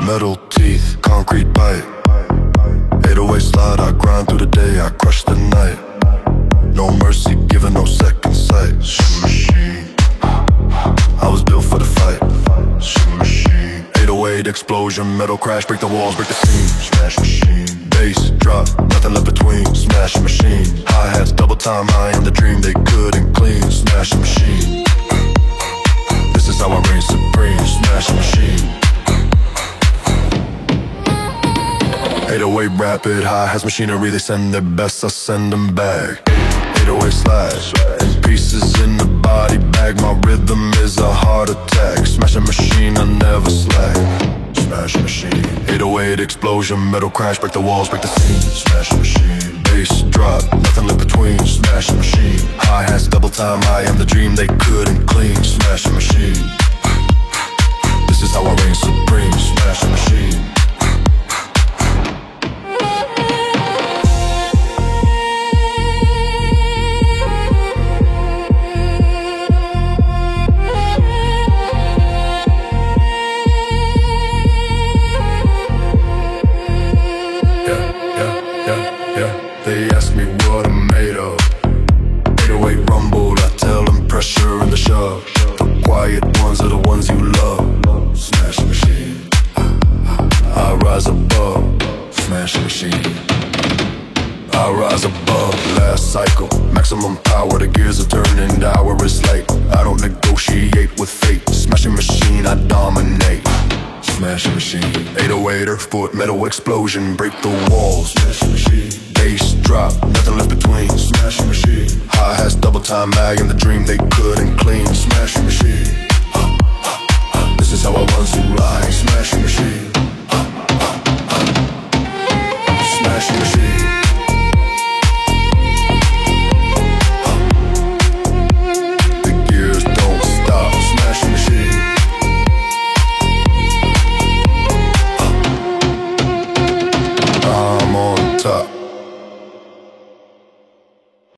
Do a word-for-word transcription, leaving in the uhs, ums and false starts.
Metal teeth, concrete bite. eight oh eight slide, I grind through the day, I crush the night. No mercy, giving no second sight. Shoe machine, I was built for the fight. Shoe machine, eight oh eight explosion, metal crash, break the walls, break the scene. Smash machine, bass drop, nothing left between. Smash machine, hi-hats, double time, I am the dream they couldn't clean. Smash machine, this is how I reign supreme. Smash machine, eight oh eight rapid, hi-hats, machinery, they send their best, I send them back. eight oh eight slide, and pieces in the body bag. My rhythm is a heart attack. Smash a machine, I never slack. Smash machine, eight oh eight explosion, metal crash, break the walls, break the scene. Smash machine, bass drop, nothing left between. Smash machine, hi-hats, double time, I am the dream they couldn't clean. Smash machine, this is how I reign supreme. Smash machine. They ask me what I'm made of. eight oh eight rumbled, I tell them pressure in the shove. The quiet ones are the ones you love. Smash machine, I rise above. Smash machine, I rise above. Last cycle, maximum power, the gears are turning, the hour is late. I don't negotiate with fate. Smashing machine, I dominate. Smash machine, eight oh eight earth foot, metal explosion, break the walls. Smash machine, bass drop, nothing left between. Smash machine, hi-hats, double time, I am the dream they couldn't clean. Smash machine, this is how I run through life. Smash machine.